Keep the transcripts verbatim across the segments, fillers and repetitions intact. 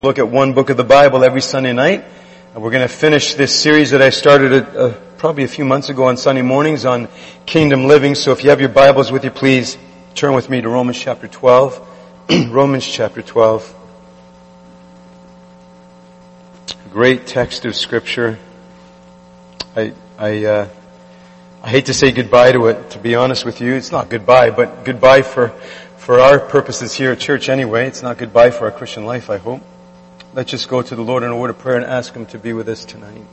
Look at one book of the Bible every Sunday night. And we're going to finish this series that I started uh, probably a few months ago on Sunday mornings on Kingdom Living. So if you have your Bibles with you, please turn with me to Romans chapter twelve. Romans chapter twelve. Great text of Scripture. I I uh, I hate to say goodbye to it, to be honest with you. It's not goodbye, but goodbye for for our purposes here at church anyway. It's not goodbye for our Christian life, I hope. Let's just go to the Lord in a word of prayer and ask Him to be with us tonight.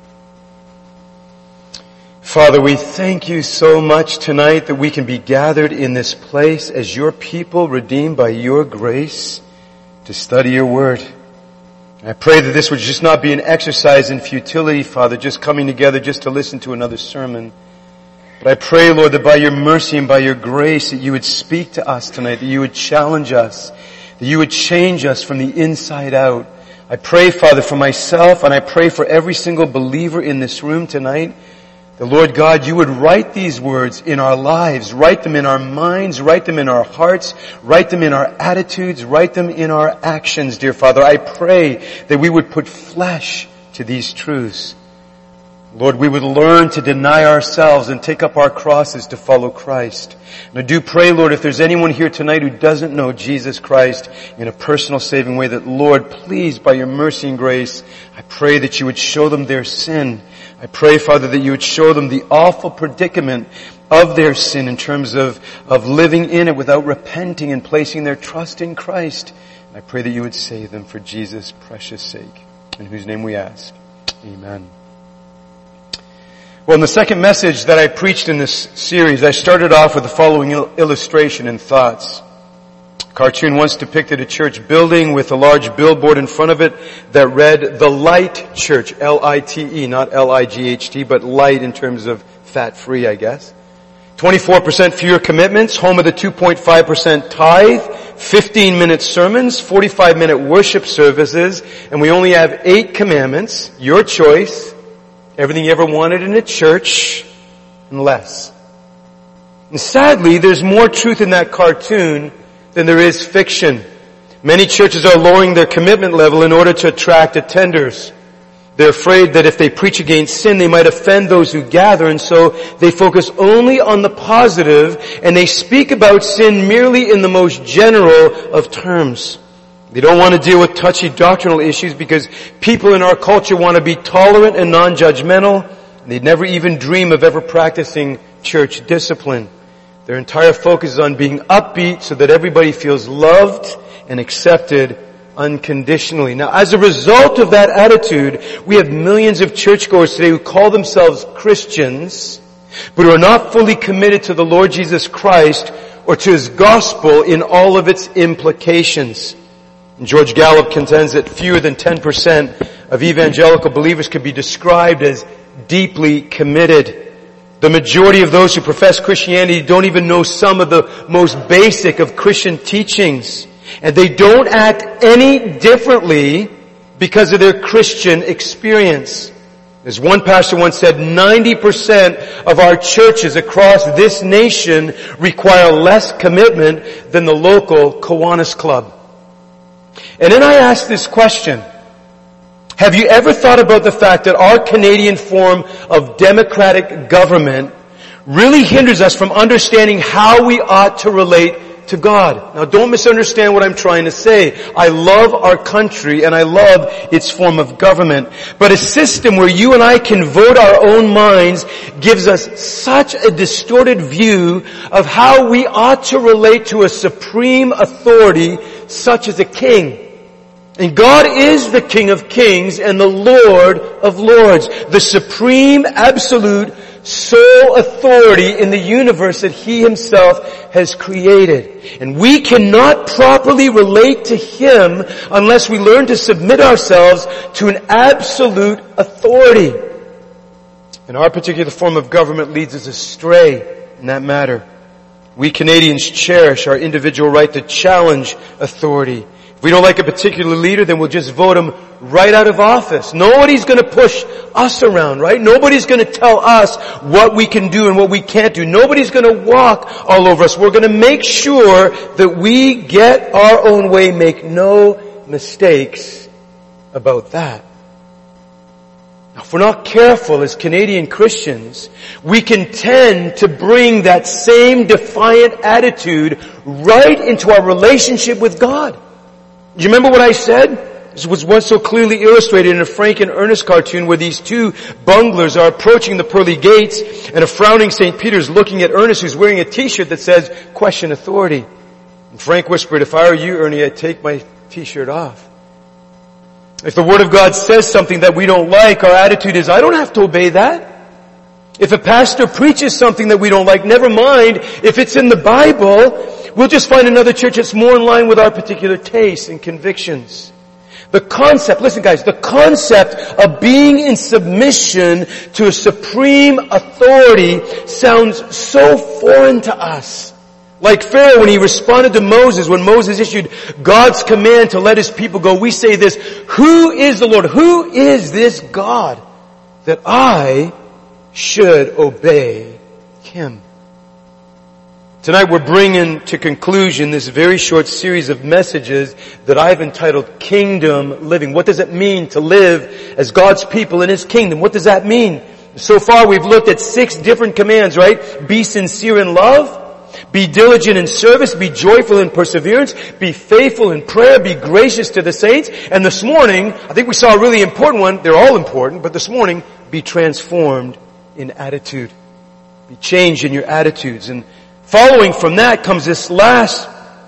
Father, we thank You so much tonight that we can be gathered in this place as Your people redeemed by Your grace to study Your Word. I pray that this would just not be an exercise in futility, Father, just coming together just to listen to another sermon. But I pray, Lord, that by Your mercy and by Your grace that You would speak to us tonight, that You would challenge us, that You would change us from the inside out. I pray, Father, for myself, and I pray for every single believer in this room tonight, that, Lord God, You would write these words in our lives, write them in our minds, write them in our hearts, write them in our attitudes, write them in our actions, dear Father. I pray that we would put flesh to these truths. Lord, we would learn to deny ourselves and take up our crosses to follow Christ. And I do pray, Lord, if there's anyone here tonight who doesn't know Jesus Christ in a personal saving way, that, Lord, please, by Your mercy and grace, I pray that You would show them their sin. I pray, Father, that You would show them the awful predicament of their sin in terms of, of living in it without repenting and placing their trust in Christ. And I pray that You would save them for Jesus' precious sake, in whose name we ask. Amen. Well, in the second message that I preached in this series, I started off with the following il- illustration and thoughts. A cartoon once depicted a church building with a large billboard in front of it that read, "The Light Church," L I T E, not L I G H T, but light in terms of fat-free, I guess. twenty-four percent fewer commitments, home of the two point five percent tithe, fifteen minute sermons, forty-five minute worship services, and we only have eight commandments, your choice. Everything you ever wanted in a church, and less. And sadly, there's more truth in that cartoon than there is fiction. Many churches are lowering their commitment level in order to attract attenders. They're afraid that if they preach against sin, they might offend those who gather, and so they focus only on the positive, and they speak about sin merely in the most general of terms. They don't want to deal with touchy doctrinal issues because people in our culture want to be tolerant and non-judgmental. And they'd never even dream of ever practicing church discipline. Their entire focus is on being upbeat so that everybody feels loved and accepted unconditionally. Now, as a result of that attitude, we have millions of churchgoers today who call themselves Christians, but who are not fully committed to the Lord Jesus Christ or to His gospel in all of its implications. George Gallup contends that fewer than ten percent of evangelical believers could be described as deeply committed. The majority of those who profess Christianity don't even know some of the most basic of Christian teachings. And they don't act any differently because of their Christian experience. As one pastor once said, ninety percent of our churches across this nation require less commitment than the local Kiwanis Club. And then I ask this question. Have you ever thought about the fact that our Canadian form of democratic government really hinders us from understanding how we ought to relate to God? Now, don't misunderstand what I'm trying to say. I love our country and I love its form of government. But a system where you and I can vote our own minds gives us such a distorted view of how we ought to relate to a supreme authority such as a king. And God is the King of Kings and the Lord of Lords, the supreme, absolute, sole authority in the universe that He Himself has created. And we cannot properly relate to Him unless we learn to submit ourselves to an absolute authority. And our particular form of government leads us astray in that matter. We Canadians cherish our individual right to challenge authority. If we don't like a particular leader, then we'll just vote him right out of office. Nobody's going to push us around, right? Nobody's going to tell us what we can do and what we can't do. Nobody's going to walk all over us. We're going to make sure that we get our own way, make no mistakes about that. Now, if we're not careful as Canadian Christians, we can tend to bring that same defiant attitude right into our relationship with God. Do you remember what I said? This was once so clearly illustrated in a Frank and Ernest cartoon where these two bunglers are approaching the pearly gates and a frowning Saint Peter's looking at Ernest who's wearing a t-shirt that says, "Question authority." And Frank whispered, "If I were you, Ernie, I'd take my t-shirt off." If the Word of God says something that we don't like, our attitude is, I don't have to obey that. If a pastor preaches something that we don't like, never mind. If it's in the Bible, we'll just find another church that's more in line with our particular tastes and convictions. The concept, listen guys, the concept of being in submission to a supreme authority sounds so foreign to us. Like Pharaoh when he responded to Moses, when Moses issued God's command to let his people go, we say this, who is the Lord? Who is this God that I should obey Him? Tonight we're bringing to conclusion this very short series of messages that I've entitled Kingdom Living. What does it mean to live as God's people in His kingdom? What does that mean? So far we've looked at six different commands, right? Be sincere in love. Be diligent in service, be joyful in perseverance, be faithful in prayer, be gracious to the saints. And this morning, I think we saw a really important one. They're all important, but this morning, be transformed in attitude. Be changed in your attitudes. And following from that comes this last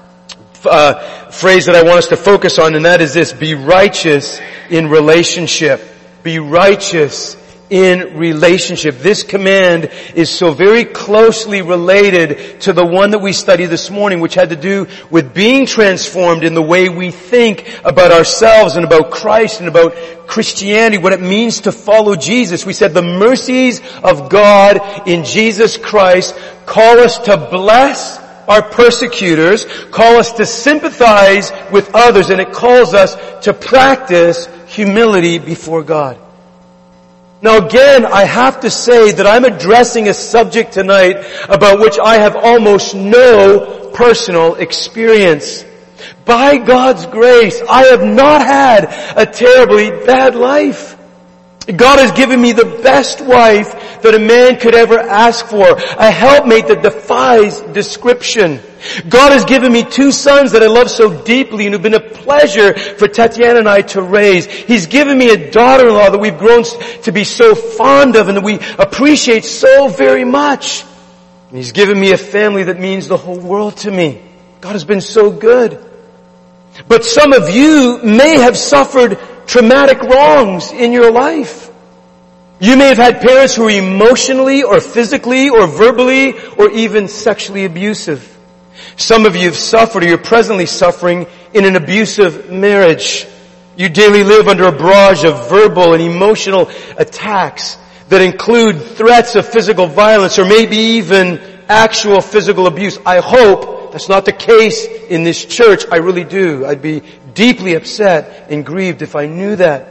uh, phrase that I want us to focus on, and that is this, be righteous in relationship. Be righteous in relationship. This command is so very closely related to the one that we studied this morning, which had to do with being transformed in the way we think about ourselves and about Christ and about Christianity, what it means to follow Jesus. We said the mercies of God in Jesus Christ call us to bless our persecutors, call us to sympathize with others, and it calls us to practice humility before God. Now again, I have to say that I'm addressing a subject tonight about which I have almost no personal experience. By God's grace, I have not had a terribly bad life. God has given me the best wife that a man could ever ask for, a helpmate that defies description. God has given me two sons that I love so deeply and who've been a pleasure for Tatiana and I to raise. He's given me a daughter-in-law that we've grown to be so fond of and that we appreciate so very much. And He's given me a family that means the whole world to me. God has been so good. But some of you may have suffered traumatic wrongs in your life. You may have had parents who were emotionally or physically or verbally or even sexually abusive. Some of you have suffered or you're presently suffering in an abusive marriage. You daily live under a barrage of verbal and emotional attacks that include threats of physical violence or maybe even actual physical abuse. I hope that's not the case in this church. I really do. I'd be deeply upset and grieved if I knew that.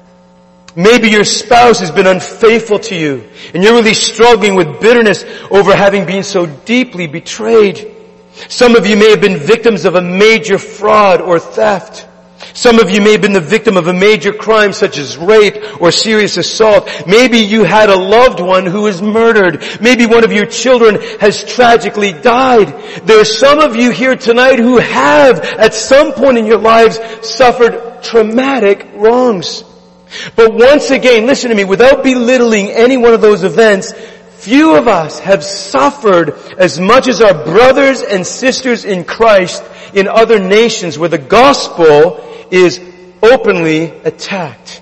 Maybe your spouse has been unfaithful to you and you're really struggling with bitterness over having been so deeply betrayed. Some of you may have been victims of a major fraud or theft. Some of you may have been the victim of a major crime such as rape or serious assault. Maybe you had a loved one who was murdered. Maybe one of your children has tragically died. There are some of you here tonight who have at some point in your lives suffered traumatic wrongs. But once again, listen to me, without belittling any one of those events, few of us have suffered as much as our brothers and sisters in Christ in other nations where the gospel is openly attacked.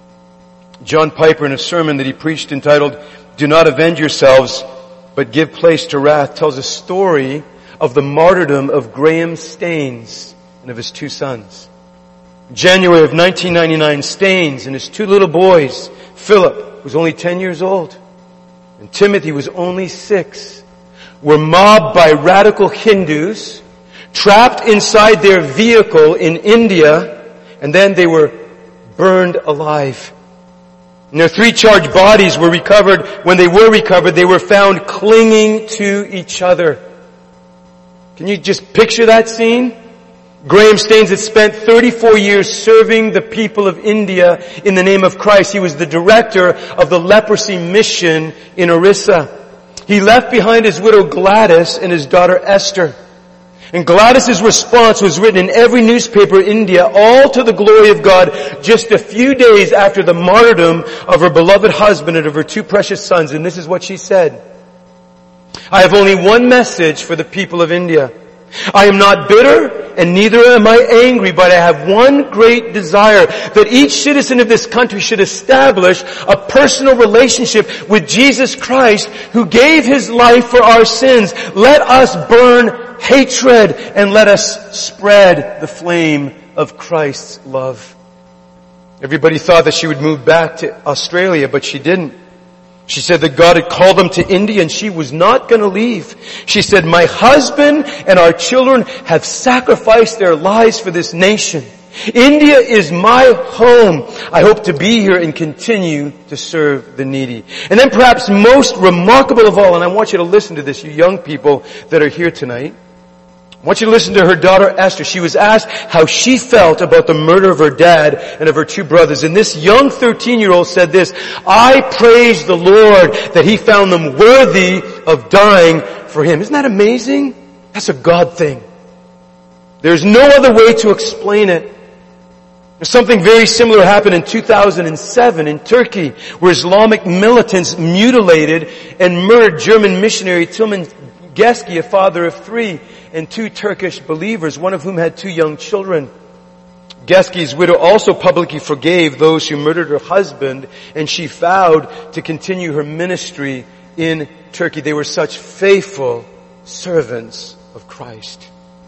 John Piper, in a sermon that he preached entitled, "Do Not Avenge Yourselves, but Give Place to Wrath," tells a story of the martyrdom of Graham Staines and of his two sons. In January of nineteen ninety-nine, Staines and his two little boys, Philip, who was only ten years old, and Timothy was only six, were mobbed by radical Hindus, trapped inside their vehicle in India, and then they were burned alive. And their three charged bodies were recovered. When they were recovered, they were found clinging to each other. Can you just picture that scene? Graham Staines had spent thirty-four years serving the people of India in the name of Christ. He was the director of the leprosy mission in Orissa. He left behind his widow Gladys and his daughter Esther. And Gladys's response was written in every newspaper in India, all to the glory of God, just a few days after the martyrdom of her beloved husband and of her two precious sons. And this is what she said: I have only one message for the people of India. I am not bitter and neither am I angry, but I have one great desire, that each citizen of this country should establish a personal relationship with Jesus Christ, who gave His life for our sins. Let us burn hatred and let us spread the flame of Christ's love. Everybody thought that she would move back to Australia, but she didn't. She said that God had called them to India and she was not going to leave. She said, my husband and our children have sacrificed their lives for this nation. India is my home. I hope to be here and continue to serve the needy. And then perhaps most remarkable of all, and I want you to listen to this, you young people that are here tonight. I want you to listen to her daughter Esther. She was asked how she felt about the murder of her dad and of her two brothers. And this young thirteen-year-old said this: I praise the Lord that He found them worthy of dying for Him. Isn't that amazing? That's a God thing. There's no other way to explain it. Something very similar happened in two thousand seven in Turkey, where Islamic militants mutilated and murdered German missionary Tilman Geske, a father of three, and two Turkish believers, one of whom had two young children. Geske's widow also publicly forgave those who murdered her husband, and she vowed to continue her ministry in Turkey. They were such faithful servants of Christ.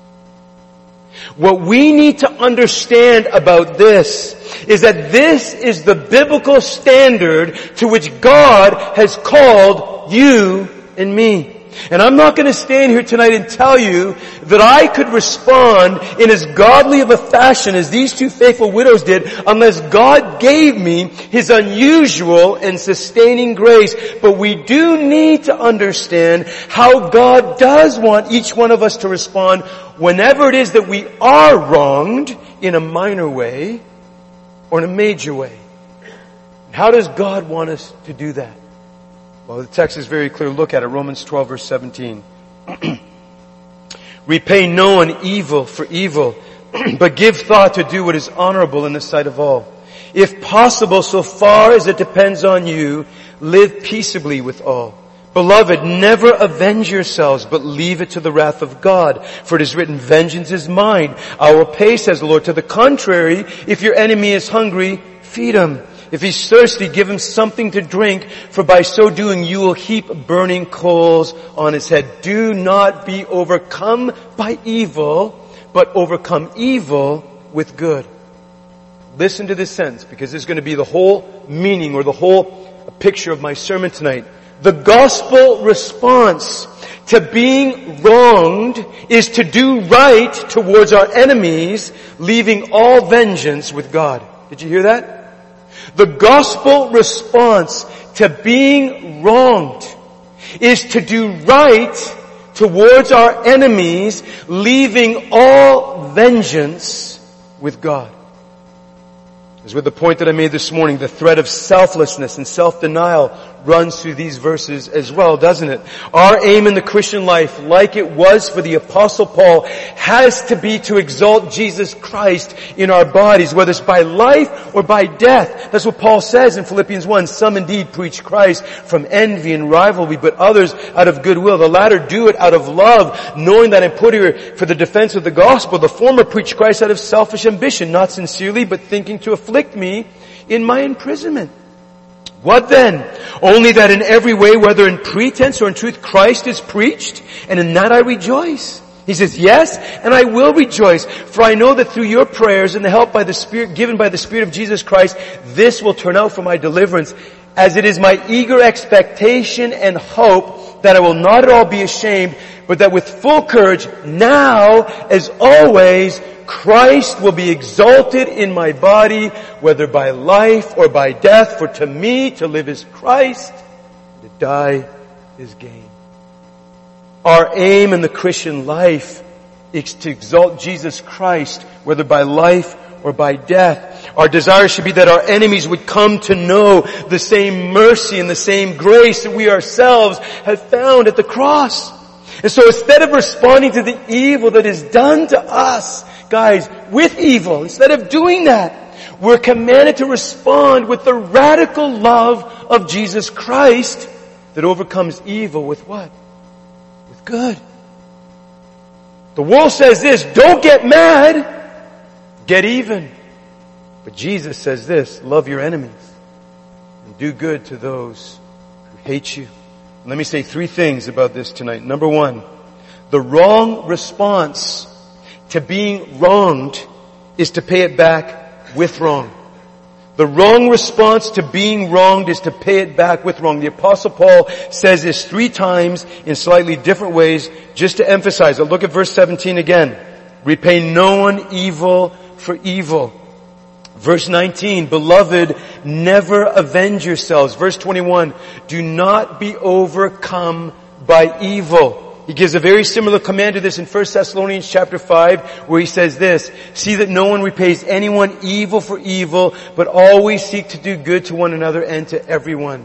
What we need to understand about this is that this is the biblical standard to which God has called you and me. And I'm not going to stand here tonight and tell you that I could respond in as godly of a fashion as these two faithful widows did unless God gave me His unusual and sustaining grace. But we do need to understand how God does want each one of us to respond whenever it is that we are wronged in a minor way or in a major way. How does God want us to do that? Well, the text is very clear. Look at it. Romans twelve verse seventeen. Repay no one evil for evil, but give thought to do what is honorable in the sight of all. If possible, so far as it depends on you, live peaceably with all. Beloved, never avenge yourselves, but leave it to the wrath of God. For it is written, vengeance is mine. I will pay, says the Lord. To the contrary, if your enemy is hungry, feed him. If he's thirsty, give him something to drink, for by so doing you will heap burning coals on his head. Do not be overcome by evil, but overcome evil with good. Listen to this sentence, because this is going to be the whole meaning or the whole picture of my sermon tonight. The gospel response to being wronged is to do right towards our enemies, leaving all vengeance with God. Did you hear that? The gospel response to being wronged is to do right towards our enemies, leaving all vengeance with God. As with the point that I made this morning, the thread of selflessness and self-denial runs through these verses as well, doesn't it? Our aim in the Christian life, like it was for the Apostle Paul, has to be to exalt Jesus Christ in our bodies, whether it's by life or by death. That's what Paul says in Philippians one. Some indeed preach Christ from envy and rivalry, but others out of goodwill. The latter do it out of love, knowing that I'm put here for the defense of the gospel. The former preach Christ out of selfish ambition, not sincerely, but thinking to afflict me in my imprisonment. What then? Only that in every way, whether in pretense or in truth, Christ is preached, and in that I rejoice. He says, yes, and I will rejoice, for I know that through your prayers and the help by the Spirit, given by the Spirit of Jesus Christ, this will turn out for my deliverance, as it is my eager expectation and hope that I will not at all be ashamed, but that with full courage, now as always, Christ will be exalted in my body, whether by life or by death. For to me, to live is Christ, to die is gain. Our aim in the Christian life to exalt Jesus Christ, whether by life or by death. Our desire should be that our enemies would come to know the same mercy and the same grace that we ourselves have found at the cross. And so instead of responding to the evil that is done to us, guys, with evil, instead of doing that, we're commanded to respond with the radical love of Jesus Christ that overcomes evil with what? With good. The world says this, don't get mad, get even. But Jesus says this, love your enemies and do good to those who hate you. Let me say three things about this tonight. Number one, the wrong response to being wronged is to pay it back with wrong. The wrong response to being wronged is to pay it back with wrong. The Apostle Paul says this three times in slightly different ways just to emphasize it. Look at verse seventeen again. Repay no one evil for evil. Verse nineteen, beloved, never avenge yourselves. Verse twenty-one, do not be overcome by evil. He gives a very similar command to this in First Thessalonians chapter five, where he says this, see that no one repays anyone evil for evil, but always seek to do good to one another and to everyone.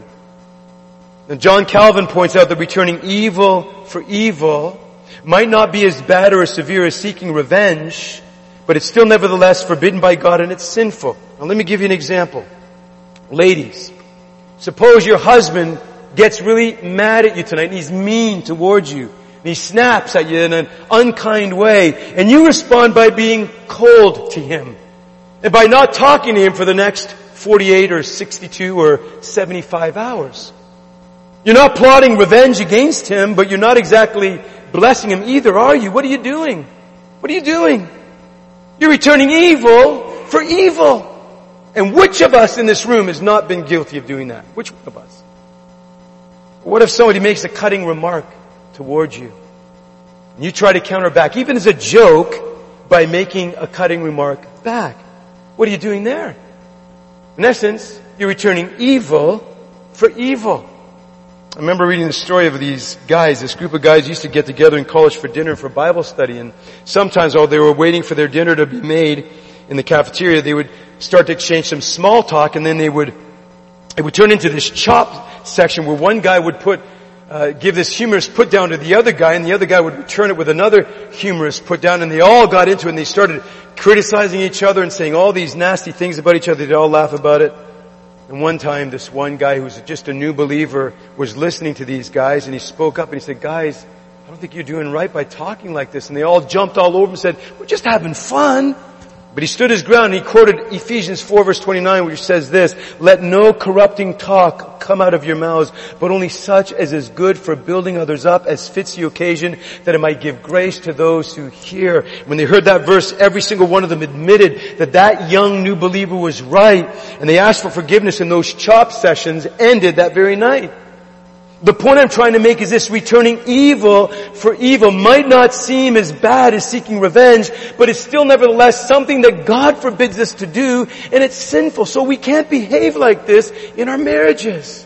Now John Calvin points out that returning evil for evil might not be as bad or as severe as seeking revenge, but it's still nevertheless forbidden by God and it's sinful. Now let me give you an example. Ladies, suppose your husband gets really mad at you tonight and he's mean towards you. And he snaps at you in an unkind way. And you respond by being cold to him. And by not talking to him for the next forty-eight or sixty-two or seventy-five hours. You're not plotting revenge against him, but you're not exactly blessing him either, are you? What are you doing? What are you doing? You're returning evil for evil. And which of us in this room has not been guilty of doing that? Which one of us? What if somebody makes a cutting remark towards you? And you try to counter back, even as a joke, by making a cutting remark back. What are you doing there? In essence, you're returning evil for evil. I remember reading the story of these guys. This group of guys used to get together in college for dinner for Bible study. And sometimes while they were waiting for their dinner to be made in the cafeteria, they would start to exchange some small talk, and then they would, it would turn into this chop section where one guy would put, uh, give this humorous put down to the other guy, and the other guy would return it with another humorous put down, and they all got into it, and they started criticizing each other and saying all these nasty things about each other. They'd all laugh about it. And one time, this one guy who was just a new believer was listening to these guys, and he spoke up and he said, guys, I don't think you're doing right by talking like this. And they all jumped all over him and said, we're just having fun. But he stood his ground and he quoted Ephesians four verse twenty-nine, which says this, let no corrupting talk come out of your mouths, but only such as is good for building others up as fits the occasion, that it might give grace to those who hear. When they heard that verse, every single one of them admitted that that young new believer was right, and they asked for forgiveness, and those chop sessions ended that very night. The point I'm trying to make is this: returning evil for evil might not seem as bad as seeking revenge, but it's still nevertheless something that God forbids us to do, and it's sinful. So we can't behave like this in our marriages.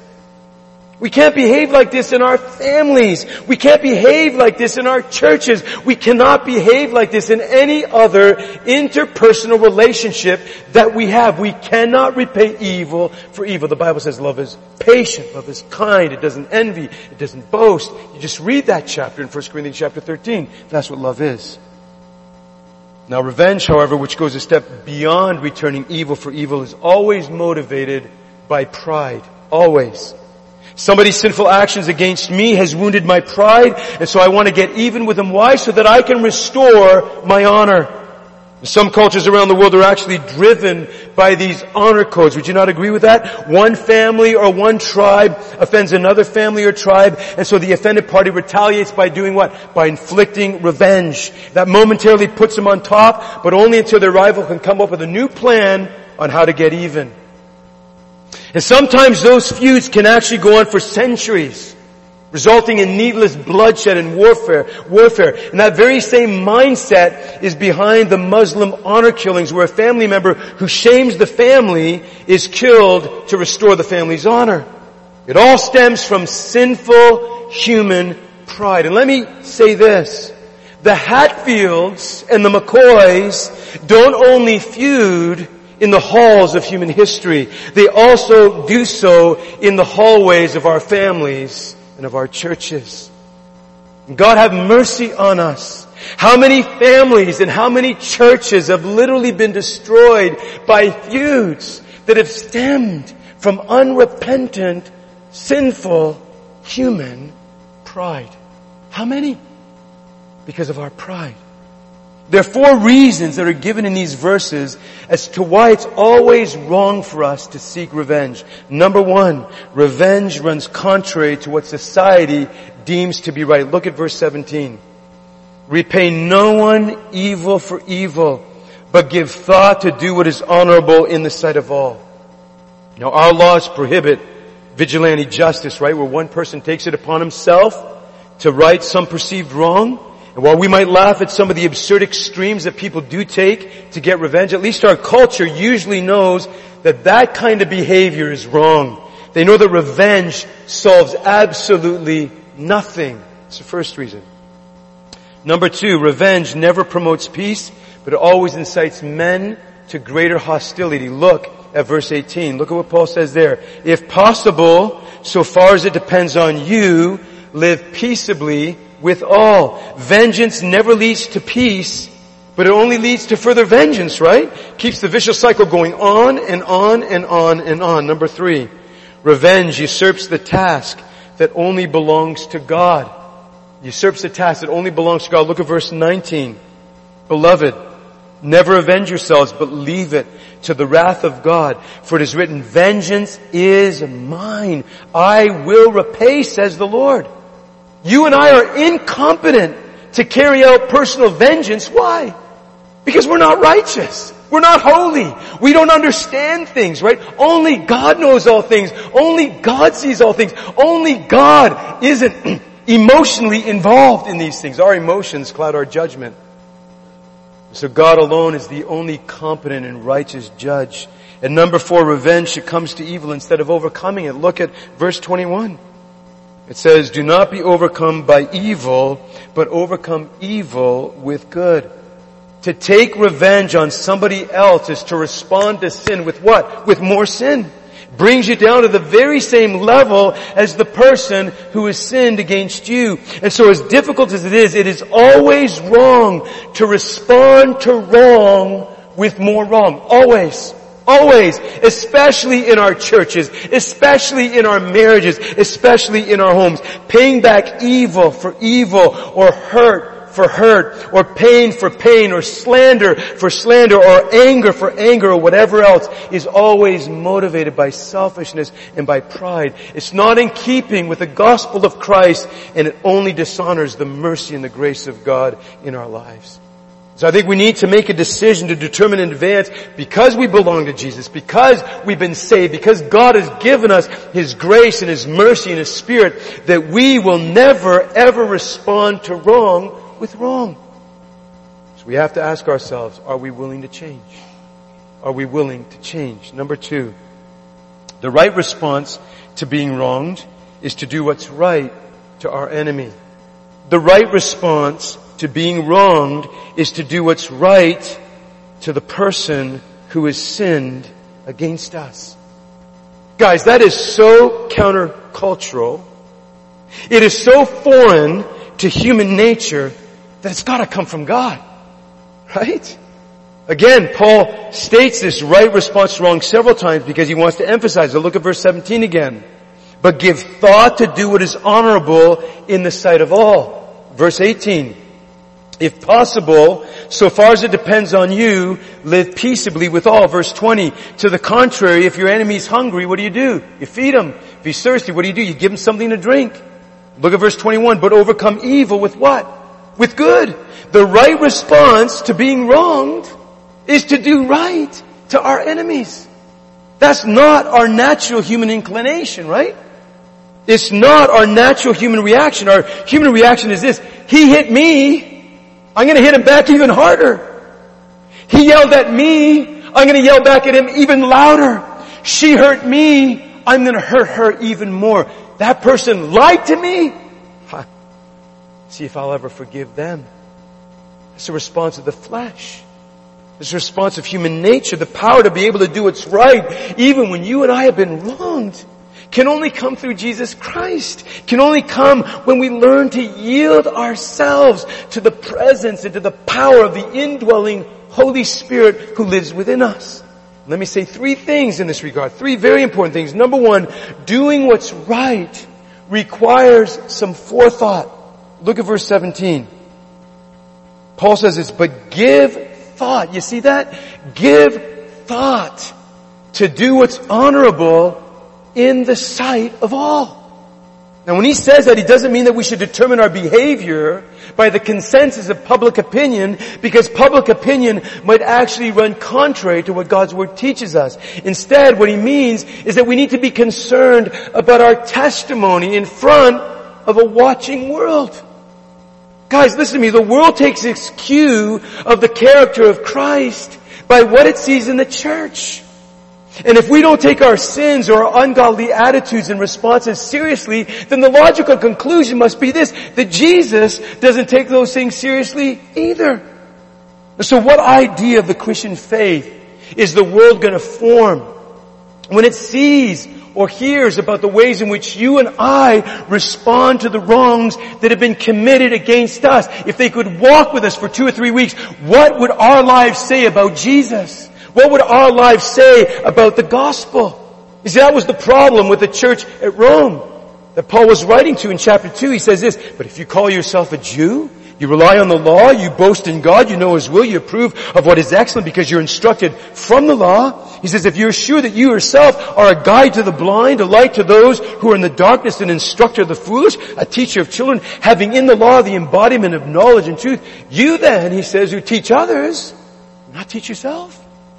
We can't behave like this in our families. We can't behave like this in our churches. We cannot behave like this in any other interpersonal relationship that we have. We cannot repay evil for evil. The Bible says love is patient, love is kind, it doesn't envy, it doesn't boast. You just read that chapter in First Corinthians chapter thirteen. That's what love is. Now revenge, however, which goes a step beyond returning evil for evil, is always motivated by pride. Always. Somebody's sinful actions against me has wounded my pride, and so I want to get even with them. Why? So that I can restore my honor. Some cultures around the world are actually driven by these honor codes. Would you not agree with that? One family or one tribe offends another family or tribe, and so the offended party retaliates by doing what? By inflicting revenge. That momentarily puts them on top, but only until their rival can come up with a new plan on how to get even. And sometimes those feuds can actually go on for centuries, resulting in needless bloodshed and warfare. Warfare. And that very same mindset is behind the Muslim honor killings, where a family member who shames the family is killed to restore the family's honor. It all stems from sinful human pride. And let me say this. The Hatfields and the McCoys don't only feud in the halls of human history, they also do so in the hallways of our families and of our churches. God have mercy on us. How many families and how many churches have literally been destroyed by feuds that have stemmed from unrepentant, sinful, human pride? How many? Because of our pride. There are four reasons that are given in these verses as to why it's always wrong for us to seek revenge. Number one, revenge runs contrary to what society deems to be right. Look at verse seventeen. Repay no one evil for evil, but give thought to do what is honorable in the sight of all. Now our laws prohibit vigilante justice, right? Where one person takes it upon himself to right some perceived wrong. And while we might laugh at some of the absurd extremes that people do take to get revenge, at least our culture usually knows that that kind of behavior is wrong. They know that revenge solves absolutely nothing. It's the first reason. Number two, revenge never promotes peace, but it always incites men to greater hostility. Look at verse eighteen. Look at what Paul says there. If possible, so far as it depends on you, live peaceably with all. Vengeance never leads to peace, but it only leads to further vengeance, right? Keeps the vicious cycle going on and on and on and on. Number three, revenge usurps the task that only belongs to God. Usurps the task that only belongs to God. Look at verse nineteen. Beloved, never avenge yourselves, but leave it to the wrath of God. For it is written, vengeance is mine. I will repay, says the Lord. You and I are incompetent to carry out personal vengeance. Why? Because we're not righteous. We're not holy. We don't understand things, right? Only God knows all things. Only God sees all things. Only God isn't emotionally involved in these things. Our emotions cloud our judgment. So God alone is the only competent and righteous judge. And number four, revenge succumbs to evil instead of overcoming it. Look at verse twenty-one. It says, do not be overcome by evil, but overcome evil with good. To take revenge on somebody else is to respond to sin with what? With more sin. Brings you down to the very same level as the person who has sinned against you. And so as difficult as it is, it is always wrong to respond to wrong with more wrong. Always. Always. Especially in our churches. Especially in our marriages. Especially in our homes. Paying back evil for evil or hurt for hurt, or pain for pain, or slander for slander, or anger for anger, or whatever else is always motivated by selfishness and by pride. It's not in keeping with the gospel of Christ, and it only dishonors the mercy and the grace of God in our lives. So I think we need to make a decision to determine in advance, because we belong to Jesus, because we've been saved, because God has given us His grace and His mercy and His Spirit, that we will never ever respond to wrong with wrong. So we have to ask ourselves, are we willing to change? Are we willing to change? Number two, the right response to being wronged is to do what's right to our enemy. The right response to being wronged is to do what's right to the person who has sinned against us. Guys, that is so countercultural. It is so foreign to human nature that it's got to come from God. Right? Again, Paul states this right response to wrong several times because he wants to emphasize it. Look at verse seventeen again. But give thought to do what is honorable in the sight of all. Verse eighteen. If possible, so far as it depends on you, live peaceably with all. Verse twenty. To the contrary, if your enemy is hungry, what do you do? You feed him. If he's thirsty, what do you do? You give him something to drink. Look at verse twenty-one. But overcome evil with what? With good. The right response to being wronged is to do right to our enemies. That's not our natural human inclination, right? It's not our natural human reaction. Our human reaction is this: he hit me, I'm going to hit him back even harder. He yelled at me, I'm going to yell back at him even louder. She hurt me, I'm going to hurt her even more. That person lied to me. See if I'll ever forgive them. It's a response of the flesh. It's a response of human nature. The power to be able to do what's right, even when you and I have been wronged, can only come through Jesus Christ. Can only come when we learn to yield ourselves to the presence and to the power of the indwelling Holy Spirit who lives within us. Let me say three things in this regard. Three very important things. Number one, doing what's right requires some forethought. Look at verse seventeen. Paul says this, but give thought. You see that? Give thought to do what's honorable in the sight of all. Now when he says that, he doesn't mean that we should determine our behavior by the consensus of public opinion, because public opinion might actually run contrary to what God's Word teaches us. Instead, what he means is that we need to be concerned about our testimony in front of a watching world. Guys, listen to me. The world takes its cue of the character of Christ by what it sees in the church. And if we don't take our sins or our ungodly attitudes and responses seriously, then the logical conclusion must be this, that Jesus doesn't take those things seriously either. So what idea of the Christian faith is the world going to form when it sees or hears about the ways in which you and I respond to the wrongs that have been committed against us? If they could walk with us for two or three weeks, what would our lives say about Jesus? What would our lives say about the gospel? You see, that was the problem with the church at Rome that Paul was writing to in chapter two. He says this, but if you call yourself a Jew, you rely on the law, you boast in God, you know His will, you approve of what is excellent because you're instructed from the law. He says, if you're sure that you yourself are a guide to the blind, a light to those who are in the darkness, an instructor of the foolish, a teacher of children, having in the law the embodiment of knowledge and truth, you then, he says, who teach others, not teach yourself.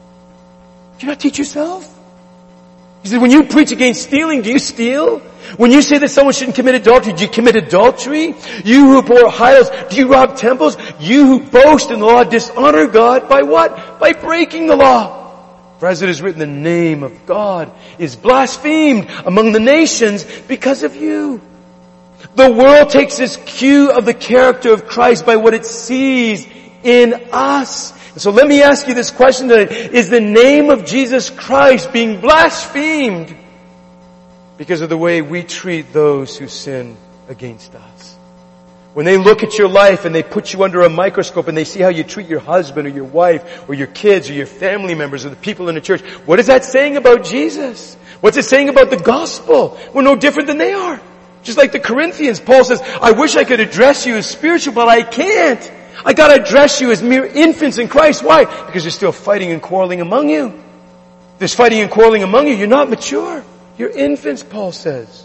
Do you not teach yourself? He said, when you preach against stealing, do you steal? When you say that someone shouldn't commit adultery, do you commit adultery? You who pour idols, do you rob temples? You who boast in the law, dishonor God by what? By breaking the law. For as it is written, the name of God is blasphemed among the nations because of you. The world takes its cue of the character of Christ by what it sees in us. So let me ask you this question today. Is the name of Jesus Christ being blasphemed because of the way we treat those who sin against us? When they look at your life and they put you under a microscope and they see how you treat your husband or your wife or your kids or your family members or the people in the church, what is that saying about Jesus? What's it saying about the gospel? We're no different than they are. Just like the Corinthians, Paul says, I wish I could address you as spiritual, but I can't. I gotta address you as mere infants in Christ. Why? Because there's still fighting and quarreling among you. There's fighting and quarreling among you. You're not mature. You're infants, Paul says.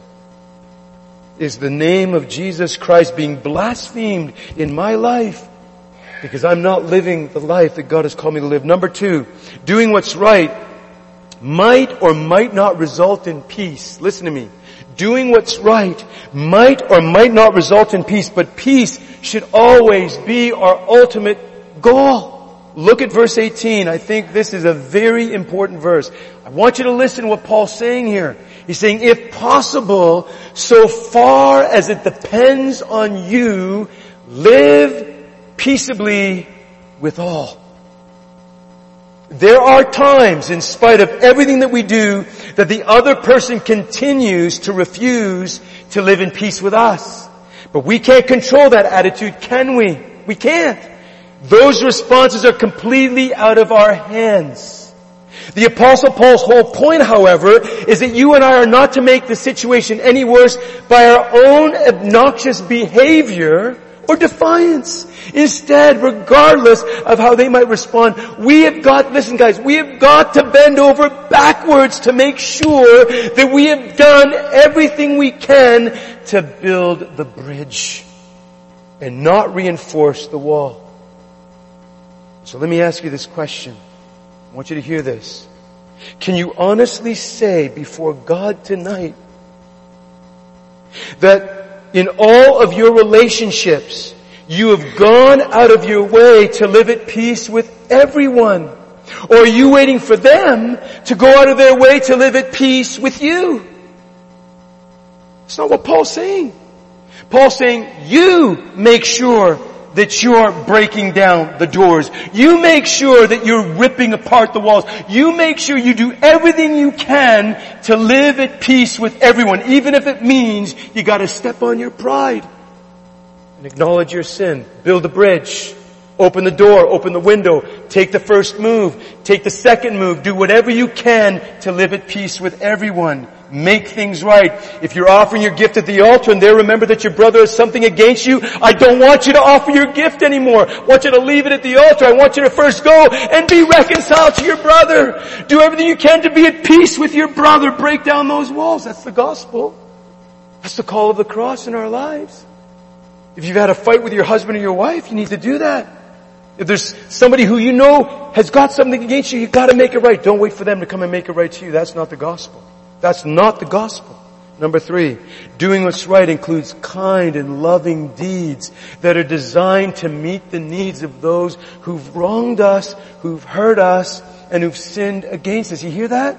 Is the name of Jesus Christ being blasphemed in my life because I'm not living the life that God has called me to live? Number two, doing what's right might or might not result in peace. Listen to me. Doing what's right might or might not result in peace, but peace should always be our ultimate goal. Look at verse eighteen. I think this is a very important verse. I want you to listen to what Paul's saying here. He's saying, if possible, so far as it depends on you, live peaceably with all. There are times, in spite of everything that we do, that the other person continues to refuse to live in peace with us. But we can't control that attitude, can we? We can't. Those responses are completely out of our hands. The Apostle Paul's whole point, however, is that you and I are not to make the situation any worse by our own obnoxious behavior or defiance. Instead, regardless of how they might respond, we have got, listen guys, we have got to bend over backwards to make sure that we have done everything we can to build the bridge and not reinforce the wall. So let me ask you this question. I want you to hear this. Can you honestly say before God tonight that in all of your relationships, you have gone out of your way to live at peace with everyone? Or are you waiting for them to go out of their way to live at peace with you? That's not what Paul's saying. Paul's saying, you make sure that you're breaking down the doors. You make sure that you're ripping apart the walls. You make sure you do everything you can to live at peace with everyone, even if it means you gotta step on your pride and acknowledge your sin. Build a bridge. Open the door, open the window, take the first move, take the second move, do whatever you can to live at peace with everyone. Make things right. If you're offering your gift at the altar and there remember that your brother has something against you, I don't want you to offer your gift anymore. I want you to leave it at the altar. I want you to first go and be reconciled to your brother. Do everything you can to be at peace with your brother. Break down those walls. That's the gospel. That's the call of the cross in our lives. If you've had a fight with your husband or your wife, you need to do that. If there's somebody who you know has got something against you, you've got to make it right. Don't wait for them to come and make it right to you. That's not the gospel. That's not the gospel. Number three, doing what's right includes kind and loving deeds that are designed to meet the needs of those who've wronged us, who've hurt us, and who've sinned against us. You hear that?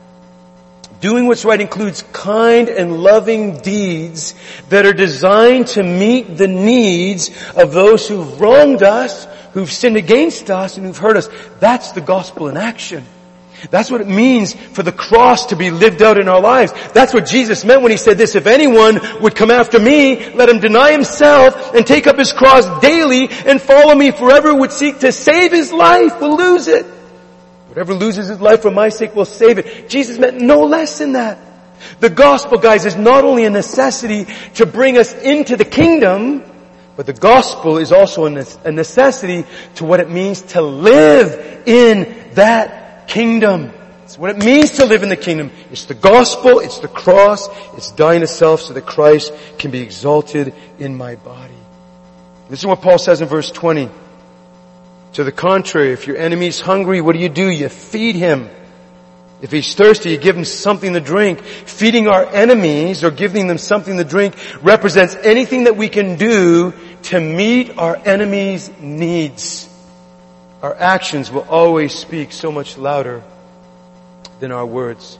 Doing what's right includes kind and loving deeds that are designed to meet the needs of those who've wronged us, who've sinned against us, and who've hurt us. That's the gospel in action. That's what it means for the cross to be lived out in our lives. That's what Jesus meant when He said this, if anyone would come after me, let him deny himself and take up his cross daily and follow me. Forever would seek to save his life will lose it. Whatever loses his life for my sake will save it. Jesus meant no less than that. The gospel, guys, is not only a necessity to bring us into the kingdom, but the gospel is also a necessity to what it means to live in that kingdom. It's what it means to live in the kingdom. It's the gospel, it's the cross, it's dying to self so that Christ can be exalted in my body. This is what Paul says in verse twenty. To the contrary, if your enemy's hungry, what do you do? You feed him. If he's thirsty, you give him something to drink. Feeding our enemies or giving them something to drink represents anything that we can do to meet our enemies' needs. Our actions will always speak so much louder than our words.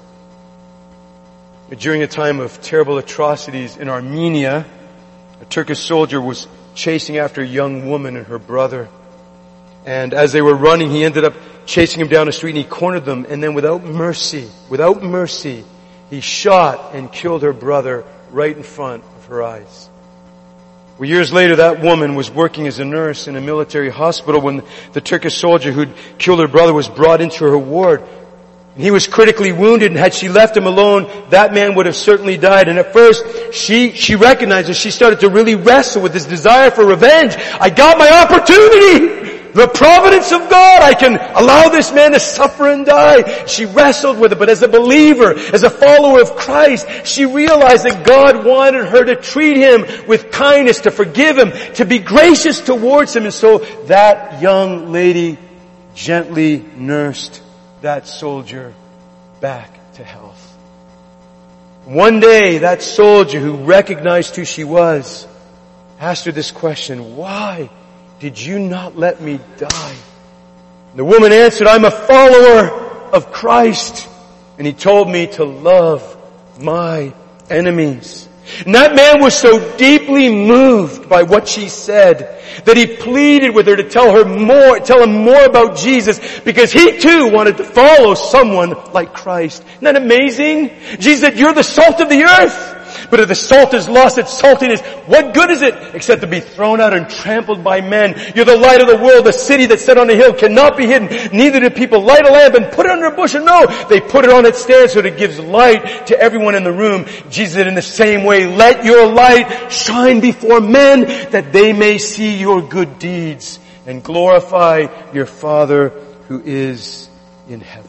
During a time of terrible atrocities in Armenia, a Turkish soldier was chasing after a young woman and her brother. And as they were running, he ended up chasing them down the street and he cornered them. And then without mercy, without mercy, he shot and killed her brother right in front of her eyes. Well, years later, that woman was working as a nurse in a military hospital when the Turkish soldier who'd killed her brother was brought into her ward. And he was critically wounded, and had she left him alone, that man would have certainly died. And at first, she, she recognized as she started to really wrestle with this desire for revenge. I got my opportunity! The providence of God, I can allow this man to suffer and die. She wrestled with it, but as a believer, as a follower of Christ, she realized that God wanted her to treat him with kindness, to forgive him, to be gracious towards him. And so that young lady gently nursed that soldier back to health. One day, that soldier who recognized who she was asked her this question, why did you not let me die? And the woman answered, I'm a follower of Christ, and He told me to love my enemies. And that man was so deeply moved by what she said that he pleaded with her to tell her more, tell him more about Jesus, because he too wanted to follow someone like Christ. Isn't that amazing? Jesus said, you're the salt of the earth. But if the salt has lost its saltiness, what good is it except to be thrown out and trampled by men? You're the light of the world. The city that's set on a hill cannot be hidden. Neither do people light a lamp and put it under a bushel. No, they put it on its stand so that it gives light to everyone in the room. Jesus said in the same way, let your light shine before men that they may see your good deeds and glorify your Father who is in heaven.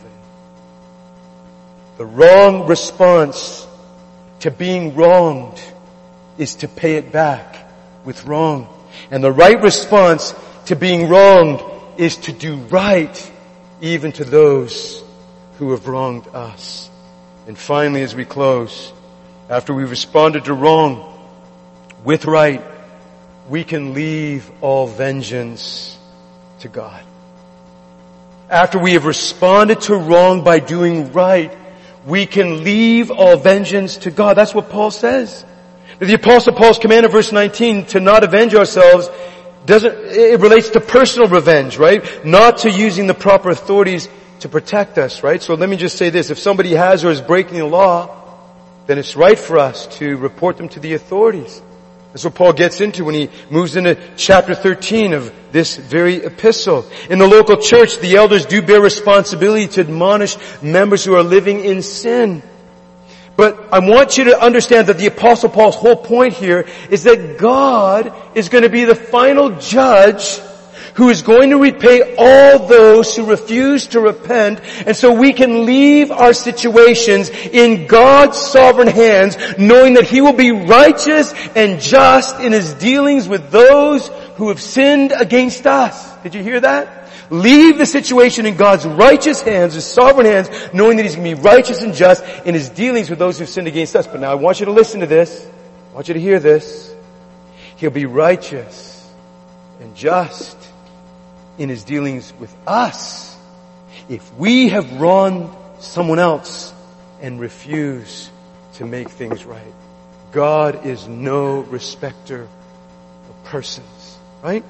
The wrong response to being wronged is to pay it back with wrong. And the right response to being wronged is to do right even to those who have wronged us. And finally, as we close, after we've responded to wrong with right, we can leave all vengeance to God. After we have responded to wrong by doing right, we can leave all vengeance to God. That's what Paul says. The Apostle Paul's command in verse nineteen to not avenge ourselves doesn't, it relates to personal revenge, right? Not to using the proper authorities to protect us, right? So let me just say this. If somebody has or is breaking the law, then it's right for us to report them to the authorities. That's what Paul gets into when he moves into chapter thirteen of this very epistle. In the local church, the elders do bear responsibility to admonish members who are living in sin. But I want you to understand that the Apostle Paul's whole point here is that God is going to be the final judge who is going to repay all those who refuse to repent. And so we can leave our situations in God's sovereign hands, knowing that He will be righteous and just in His dealings with those who have sinned against us. Did you hear that? Leave the situation in God's righteous hands, His sovereign hands, knowing that He's going to be righteous and just in His dealings with those who have sinned against us. But now I want you to listen to this. I want you to hear this. He'll be righteous and just in His dealings with us if we have wronged someone else and refuse to make things right. God is no respecter of persons, right?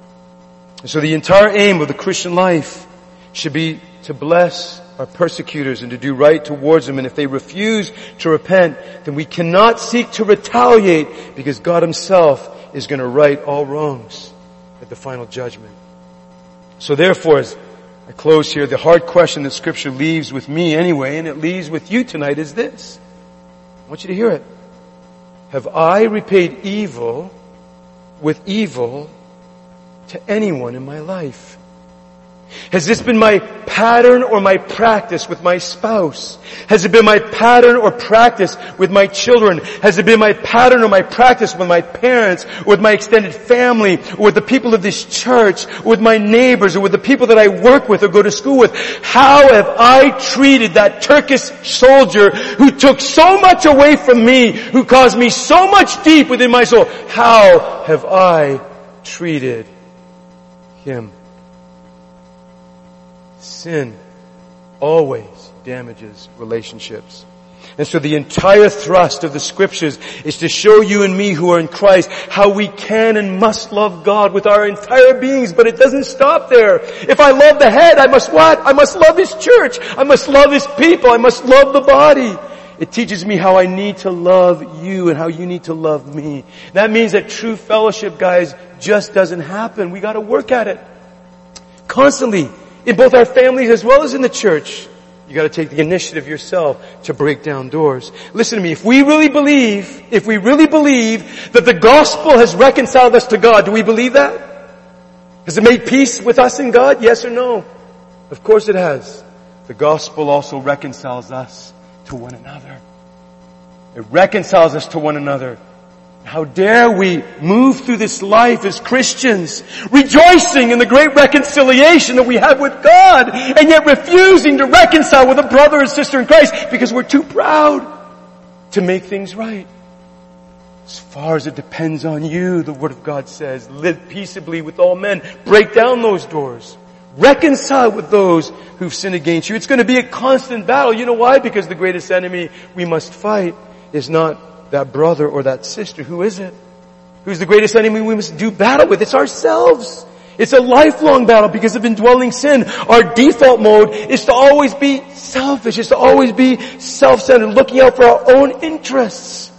And so the entire aim of the Christian life should be to bless our persecutors and to do right towards them. And if they refuse to repent, then we cannot seek to retaliate, because God Himself is going to right all wrongs at the final judgment. So therefore, as I close here, the hard question that Scripture leaves with me anyway, and it leaves with you tonight, is this. I want you to hear it. Have I repaid evil with evil to anyone in my life? Has this been my pattern or my practice with my spouse? Has it been my pattern or practice with my children? Has it been my pattern or my practice with my parents, or with my extended family, or with the people of this church, or with my neighbors, or with the people that I work with or go to school with? How have I treated that Turkish soldier who took so much away from me, who caused me so much deep within my soul? How have I treated him? Sin always damages relationships. And so the entire thrust of the Scriptures is to show you and me who are in Christ how we can and must love God with our entire beings. But it doesn't stop there. If I love the head, I must what? I must love His church. I must love His people. I must love the body. It teaches me how I need to love you and how you need to love me. That means that true fellowship, guys, just doesn't happen. We got to work at it constantly, in both our families as well as in the church. You got to take the initiative yourself to break down doors. Listen to me. If we really believe, if we really believe that the gospel has reconciled us to God, do we believe that? Has it made peace with us and God? Yes or no? Of course it has. The gospel also reconciles us to one another. It reconciles us to one another. How dare we move through this life as Christians, rejoicing in the great reconciliation that we have with God, and yet refusing to reconcile with a brother or sister in Christ because we're too proud to make things right. As far as it depends on you, the Word of God says, live peaceably with all men. Break down those doors. Reconcile with those who've sinned against you. It's going to be a constant battle. You know why? Because the greatest enemy we must fight is not that brother or that sister. Who is it? Who's the greatest enemy we must do battle with? It's ourselves. It's a lifelong battle because of indwelling sin. Our default mode is to always be selfish. It's to always be self-centered, looking out for our own interests.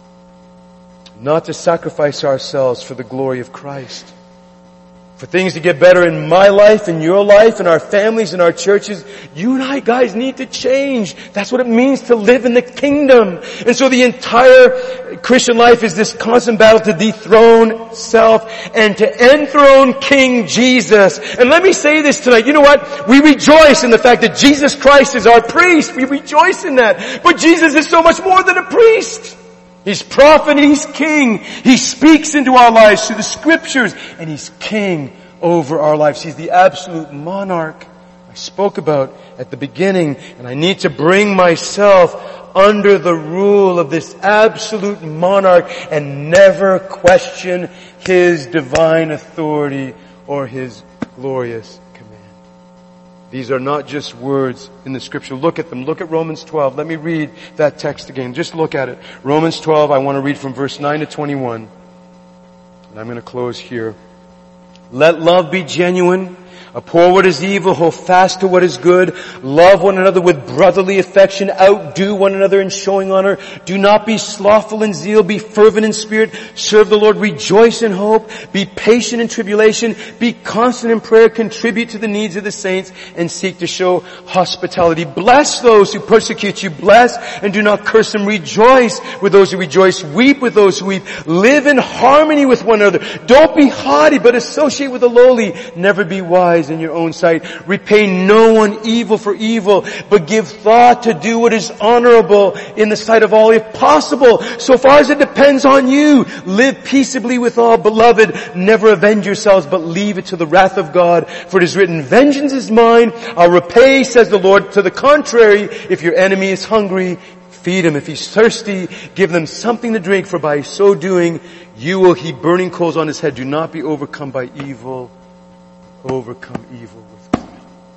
Not to sacrifice ourselves for the glory of Christ. For things to get better in my life, in your life, in our families, in our churches, you and I, guys, need to change. That's what it means to live in the kingdom. And so the entire Christian life is this constant battle to dethrone self and to enthrone King Jesus. And let me say this tonight. You know what? We rejoice in the fact that Jesus Christ is our priest. We rejoice in that. But Jesus is so much more than a priest. He's prophet, He's king. He speaks into our lives through the Scriptures, and He's king over our lives. He's the absolute monarch I spoke about at the beginning, and I need to bring myself under the rule of this absolute monarch and never question His divine authority or His glorious command. These are not just words in the Scripture. Look at them. Look at Romans twelve. Let me read that text again. Just look at it. Romans twelve, I want to read from verse nine to twenty-one. And I'm going to close here. Let love be genuine. Abhor what is evil, hold fast to what is good. Love one another with brotherly affection. Outdo one another in showing honor. Do not be slothful in zeal. Be fervent in spirit. Serve the Lord. Rejoice in hope. Be patient in tribulation. Be constant in prayer. Contribute to the needs of the saints and seek to show hospitality. Bless those who persecute you. Bless and do not curse them. Rejoice with those who rejoice. Weep with those who weep. Live in harmony with one another. Don't be haughty, but associate with the lowly. Never be wise in your own sight. Repay no one evil for evil, but give thought to do what is honorable in the sight of all, if possible. So far as it depends on you, live peaceably with all. Beloved, never avenge yourselves, but leave it to the wrath of God. For it is written, vengeance is mine, I'll repay, says the Lord. To the contrary, if your enemy is hungry, feed him. If he's thirsty, give them something to drink, for by so doing, you will heap burning coals on his head. Do not be overcome by evil. Overcome evil with good.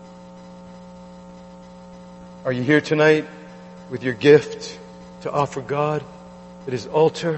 Are you here tonight with your gift to offer God at His altar?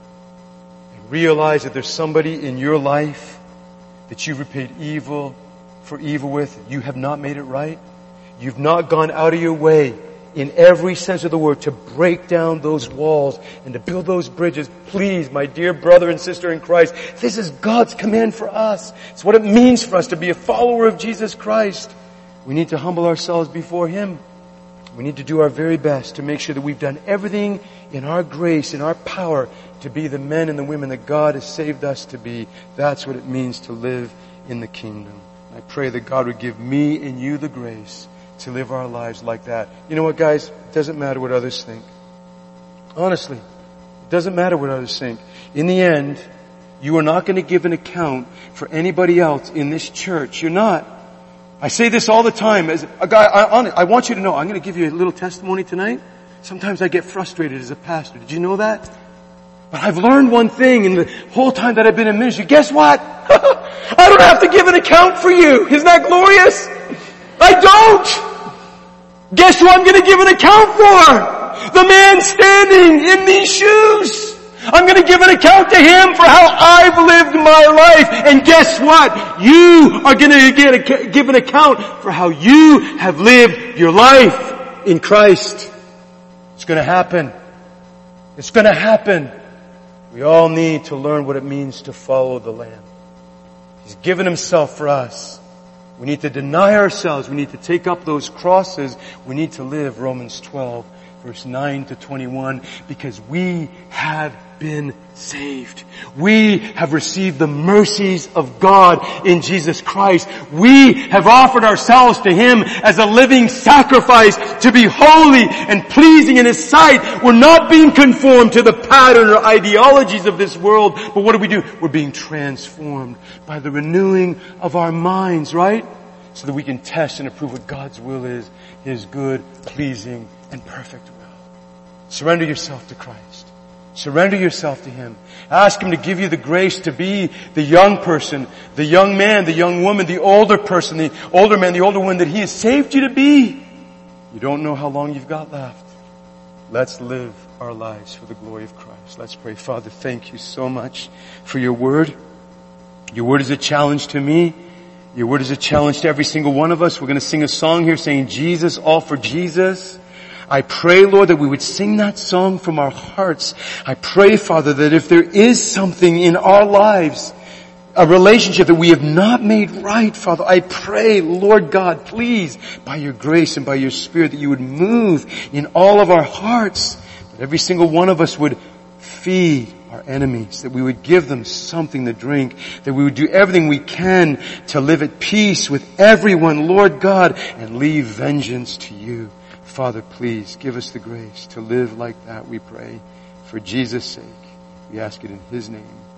And realize that there's somebody in your life that you've repaid evil for evil with. You have not made it right. You've not gone out of your way in every sense of the word to break down those walls and to build those bridges. Please, my dear brother and sister in Christ, this is God's command for us. It's what it means for us to be a follower of Jesus Christ. We need to humble ourselves before Him. We need to do our very best to make sure that we've done everything in our grace, in our power, to be the men and the women that God has saved us to be. That's what it means to live in the kingdom. I pray that God would give me and you the grace to live our lives like that. You know what, guys? It doesn't matter what others think. Honestly, it doesn't matter what others think. In the end, you are not going to give an account for anybody else in this church. You're not. I say this all the time. As a guy, I, I want you to know, I'm going to give you a little testimony tonight. Sometimes I get frustrated as a pastor. Did you know that? But I've learned one thing in the whole time that I've been in ministry. Guess what? I don't have to give an account for you. Isn't that glorious? I don't! Guess who I'm going to give an account for? The man standing in these shoes. I'm going to give an account to him for how I've lived my life. And guess what? You are going to get a, give an account for how you have lived your life in Christ. It's going to happen. It's going to happen. We all need to learn what it means to follow the Lamb. He's given Himself for us. We need to deny ourselves. We need to take up those crosses. We need to live Romans twelve, verse nine to twenty-one, because we have been saved. We have received the mercies of God in Jesus Christ. We have offered ourselves to Him as a living sacrifice to be holy and pleasing in His sight. We're not being conformed to the pattern or ideologies of this world, but what do we do? We're being transformed by the renewing of our minds, right? So that we can test and approve what God's will is, His good, pleasing, and perfect will. Surrender yourself to Christ. Surrender yourself to Him. Ask Him to give you the grace to be the young person, the young man, the young woman, the older person, the older man, the older woman that He has saved you to be. You don't know how long you've got left. Let's live our lives for the glory of Christ. Let's pray. Father, thank you so much for your word. Your word is a challenge to me. Your word is a challenge to every single one of us. We're going to sing a song here saying, Jesus, all for Jesus. I pray, Lord, that we would sing that song from our hearts. I pray, Father, that if there is something in our lives, a relationship that we have not made right, Father, I pray, Lord God, please, by your grace and by your Spirit, that you would move in all of our hearts, that every single one of us would feed our enemies, that we would give them something to drink, that we would do everything we can to live at peace with everyone, Lord God, and leave vengeance to you. Father, please give us the grace to live like that, we pray. For Jesus' sake, we ask it in His name.